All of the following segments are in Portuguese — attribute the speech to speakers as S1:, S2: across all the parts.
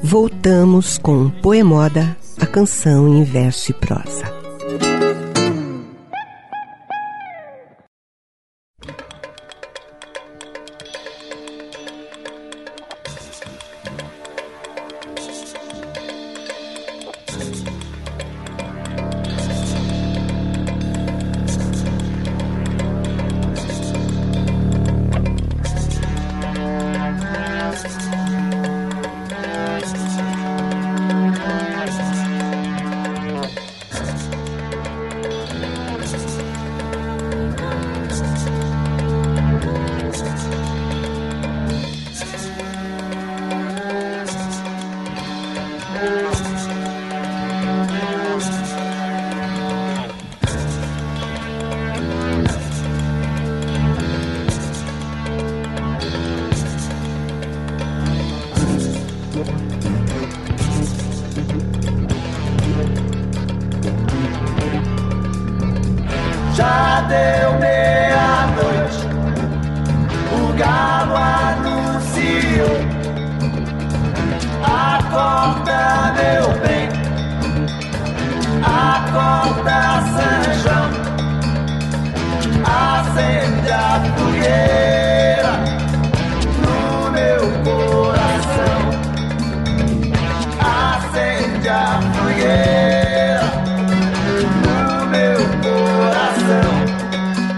S1: Voltamos com Poemoda, a canção em verso e prosa.
S2: Já deu meia-noite, o galo anunciou. Acorda, meu bem, acorda, São João. Acende a fogueira no meu coração. Acende a fogueira no meu coração.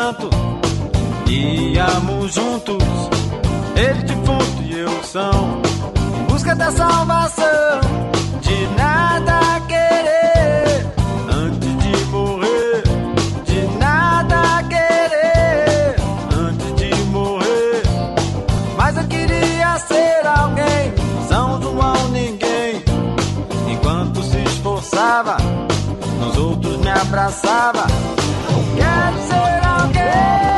S3: santo, íamos juntos, ele defunto e eu são, em busca da salvação, de nada querer, antes de morrer, de nada querer, antes de morrer, mas eu queria ser alguém, São João ninguém, enquanto se esforçava, nos outros me abraçava, quero ser alguém.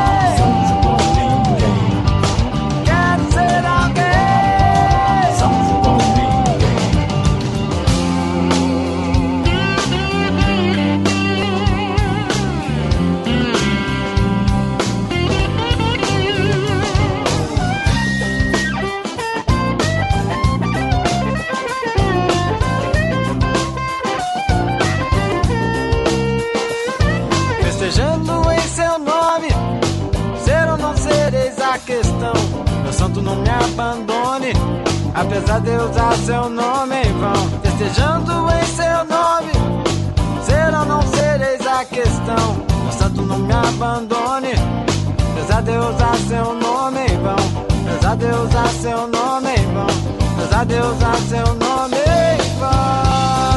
S3: Questão, meu santo não me abandone, apesar de eu usar seu nome em vão, festejando em seu nome, ser ou não ser eis a questão, meu santo não me abandone, apesar de eu usar seu nome em vão, apesar de eu usar seu nome em vão, apesar de eu usar seu nome em vão.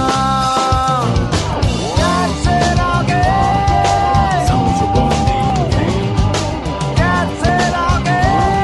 S3: Quero ser alguém, São João ninguém, quero ser alguém.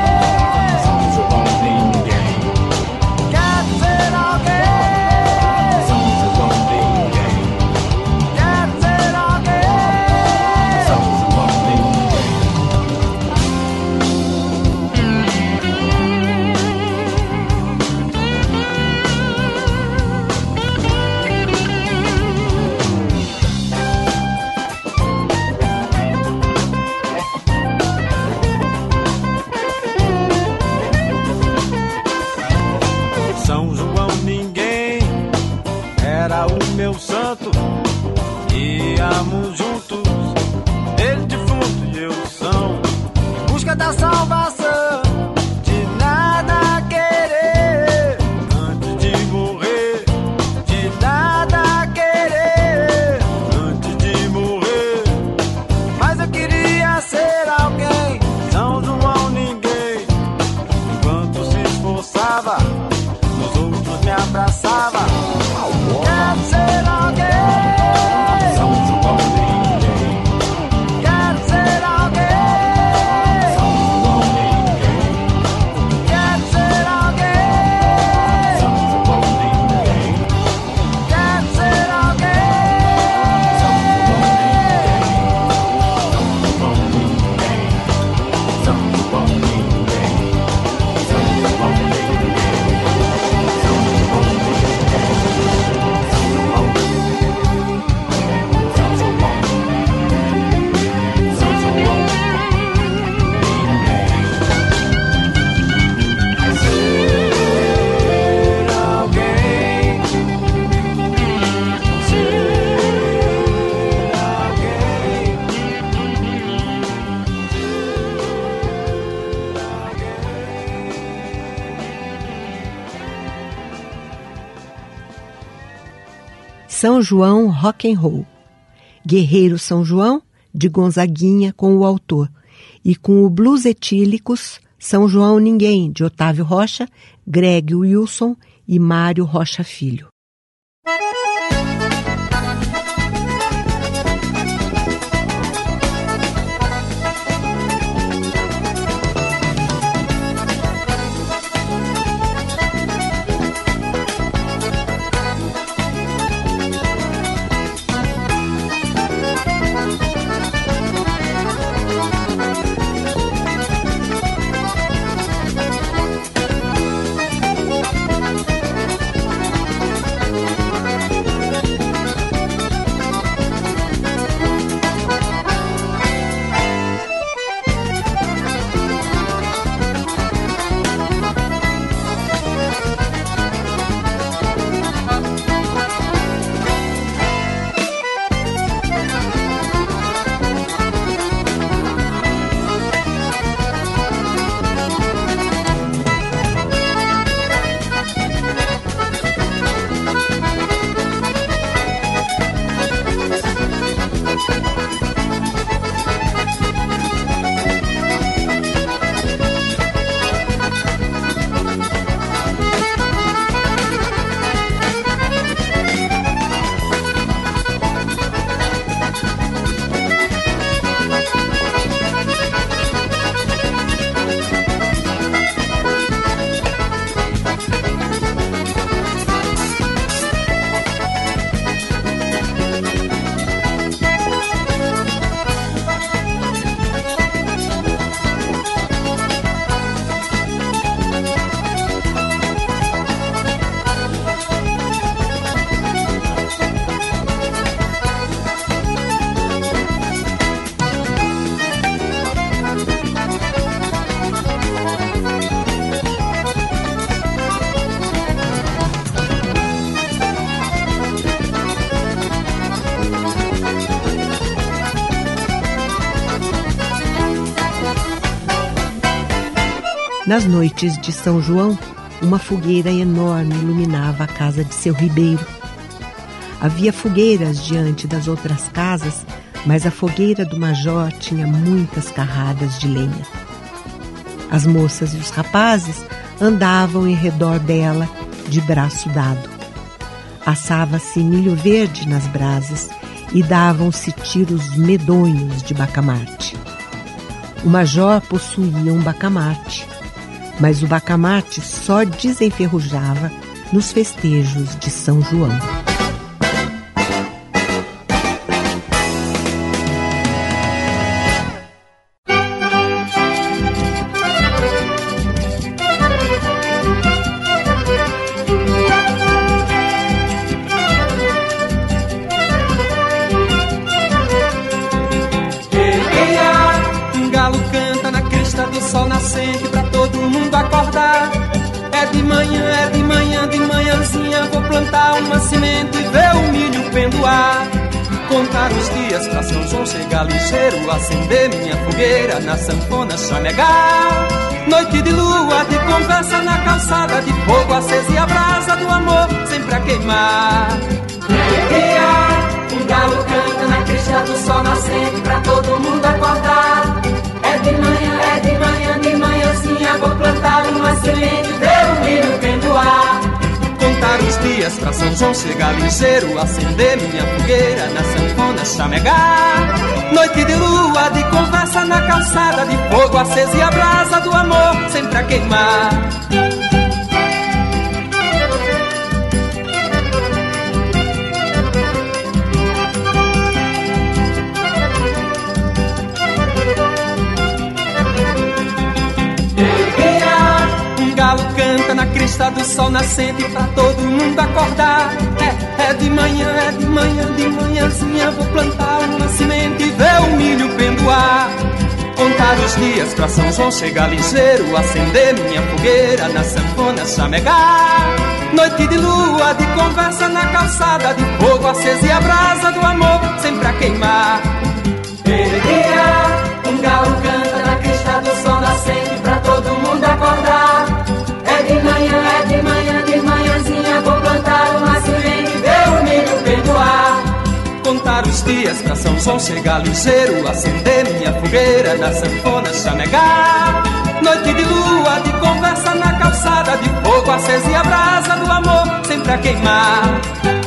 S3: Meu santo, íamos juntos, ele defunto e eu são, em busca da salvação, de nada querer, antes de morrer, de nada querer, antes de morrer, mas eu queria ser alguém, São João ninguém, enquanto se esforçava, nos outros me abraçava. Quero ser alguém, São João ninguém, quero ser alguém, São João ninguém, quero ser alguém, São João ninguém, quero ser alguém, São João ninguém, São João ninguém, São João ninguém, São João ninguém.
S1: São João Rock and Roll. Guerreiro São João, de Gonzaguinha com o autor. E com o Blues Etílicos, São João Ninguém, de Otávio Rocha, Greg Wilson e Mário Rocha Filho. Nas noites de São João, uma fogueira enorme iluminava a casa de seu ribeiro. Havia fogueiras diante das outras casas, mas a fogueira do Major tinha muitas carradas de lenha. As moças e os rapazes andavam em redor dela, de braço dado. Assava-se milho verde nas brasas e davam-se tiros medonhos de bacamarte. O Major possuía um bacamarte, mas o bacamarte só desenferrujava nos festejos de São João.
S4: Sol nascente pra todo mundo acordar. É de manhã, de manhãzinha vou plantar uma semente e ver o milho pendoar. Contar os dias pra São João chegar ligeiro, acender minha fogueira na sanfona chamegar. Noite de lua, de conversa na calçada, de fogo aceso e a brasa do amor sempre a queimar. Um galo canta na crista do sol nascente pra todo mundo acordar. É de manhãzinha vou plantar uma semente, ver o milho pendoar. Contar os dias pra São João chegar ligeiro, acender minha fogueira na sanfona chamegar. Noite de lua, de conversa na calçada, de fogo aceso e a brasa do amor sempre a queimar. Galo canta na crista do sol nascente pra todo mundo acordar. É de manhãzinha vou plantar uma semente e ver o milho pendoar. Contar os dias pra São João chegar ligeiro, acender minha fogueira na sanfona chamegar. Noite de lua, de conversa na calçada, de fogo aceso e a brasa do amor sempre a queimar. Um galo canta na crista do sol nascente pra todo mundo acordar. De manhãzinha vou plantar uma semente e ver o milho pendoar. Contar os dias pra São João chegar ligeiro, acender minha fogueira na sanfona chamegar. Noite de lua, de conversa na calçada, de fogo aceso e a brasa do amor sempre a queimar.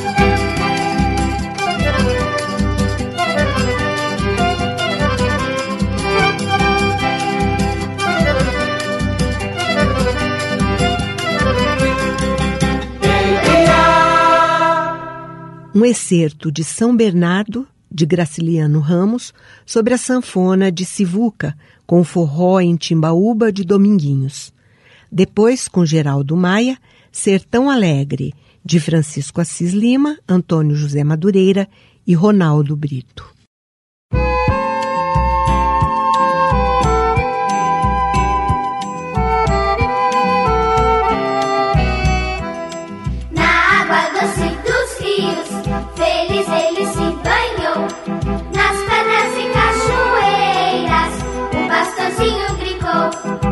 S1: Um excerto de São Bernardo, de Graciliano Ramos, sobre a sanfona de Sivuca, com forró em Timbaúba de Dominguinhos. Depois, com Geraldo Maia, Sertão Alegre, de Francisco Assis Lima, Antônio José Madureira e Ronaldo Brito.
S5: Feliz ele se banhou, nas pedras e cachoeiras, o pastorzinho brincou,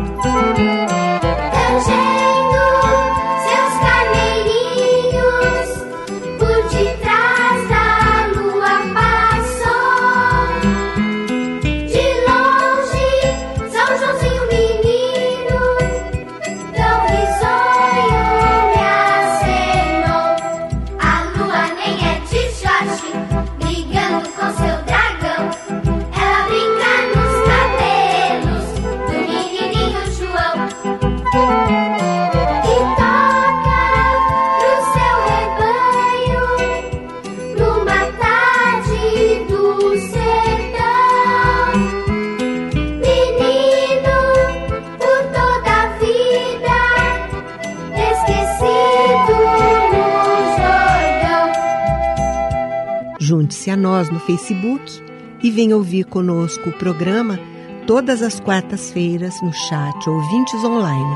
S5: tangendo seus carneirinhos, por detrás da lua passou. De longe, São Joãozinho menino, tão risonho me acenou. A lua nem é de Jorge, brigando com seu dragão. Ela brinca nos cabelos do menininho João e toca pro seu rebanho numa tarde do sertão. Menino por toda a vida, esquecido no Jordão.
S1: Junte-se a nós no Facebook e venha ouvir conosco o programa todas as quartas-feiras no chat Ouvintes Online.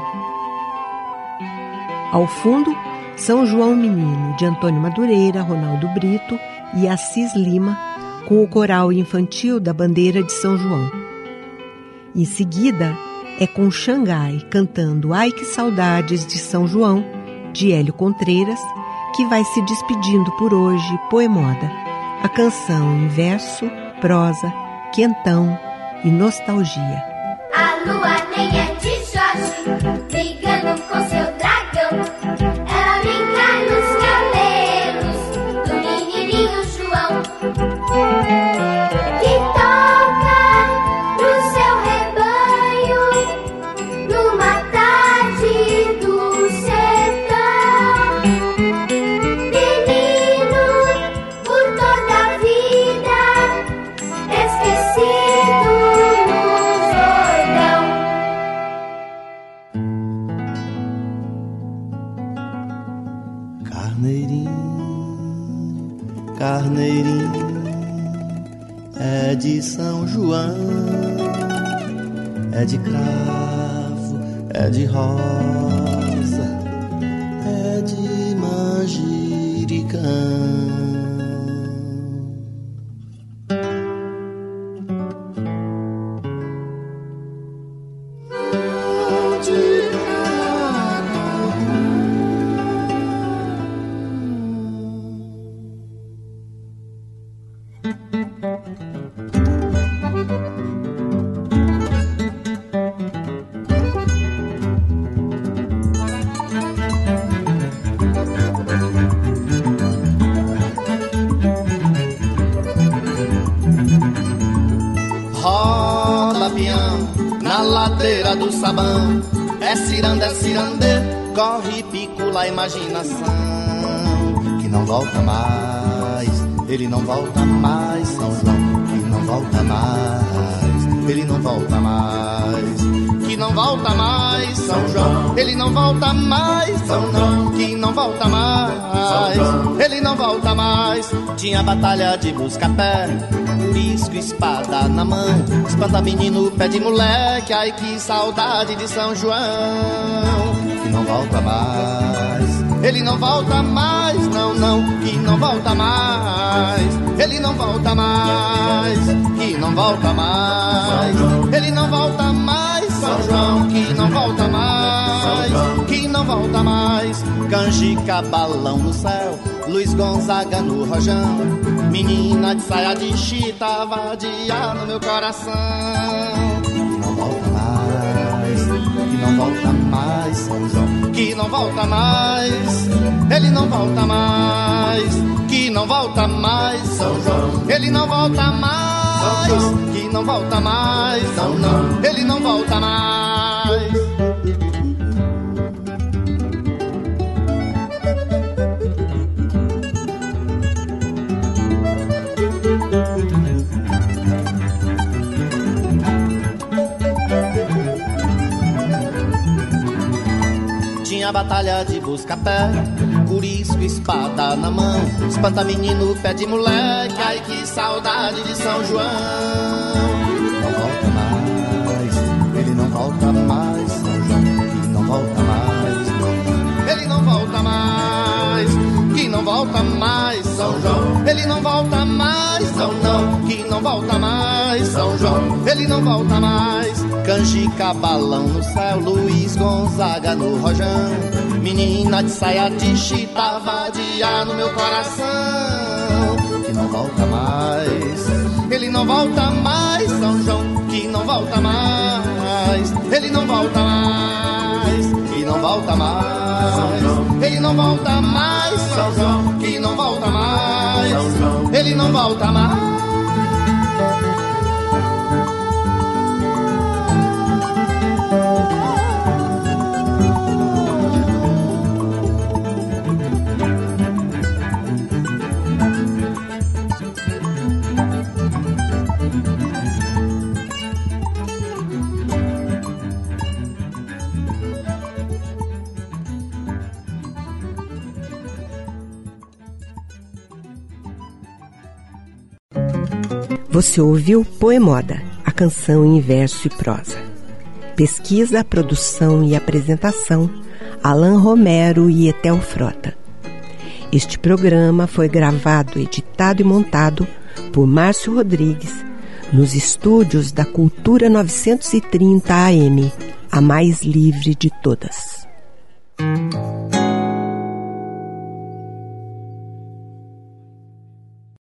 S1: Ao fundo, São João Menino, de Antônio Madureira, Ronaldo Brito e Assis Lima, com o coral infantil da Bandeira de São João. Em seguida, é com Xangai cantando Ai Que Saudades de São João, de Hélio Contreiras, que vai se despedindo por hoje Poemoda, a canção em verso, prosa, quentão e nostalgia.
S5: A lua nem é de Jorge, brigando com seu dragão. Ela brinca nos cabelos do menininho João, que toca pro seu rebanho numa tarde do sertão. Menino por toda a vida, esquecido no Jordão.
S6: Carneirinho, carneirinho, é de São João, é de cravo, é de rosa, é de manjericão. Roda peão na ladeira do sabão, é ciranda, é cirandê, corre, picula a imaginação, que não volta mais, ele não volta mais, São João, que não volta mais, ele não volta mais, que não volta mais, São João, ele não volta mais, São João, que não volta mais, ele não volta mais. Tinha batalha de busca-pé, urisco, espada na mão, espanta menino, pé de moleque, ai que saudade de São João, que não volta mais, ele não volta mais, não, não, que não volta mais, ele não volta mais, que não volta mais, ele não volta mais, São João, que não volta mais, que não volta mais. Canjica, balão no céu, Luiz Gonzaga no rojão, menina de saia de chita, vadia no meu coração, que não volta mais, que não volta mais, São João, que não volta mais, ele não volta mais, que não volta mais, São João, ele não volta mais, que não volta mais, não, não, ele não volta mais. Tinha batalha de busca-pé, curisco, espada na mão, espanta menino, pé de moleque, ai que saudade de São João. Não volta mais, ele não volta mais, São João, que não volta mais, ele não volta mais, que não volta mais, São João, ele não volta mais, não, não, que não volta mais, São João, ele não volta mais. Canjica, balão no céu, Luiz Gonzaga no rojão, menina de saia de chita, vadia no meu coração, que não volta mais, ele não volta mais, São João, que não volta mais, ele não volta mais, que não volta mais, ele não volta mais, São João, que não volta mais, ele não volta mais.
S1: Você ouviu Poemoda, a canção em verso e prosa. Pesquisa, produção e apresentação, Alain Romero e Etel Frota. Este programa foi gravado, editado e montado por Márcio Rodrigues, nos estúdios da Cultura 930 AM, a mais livre de todas.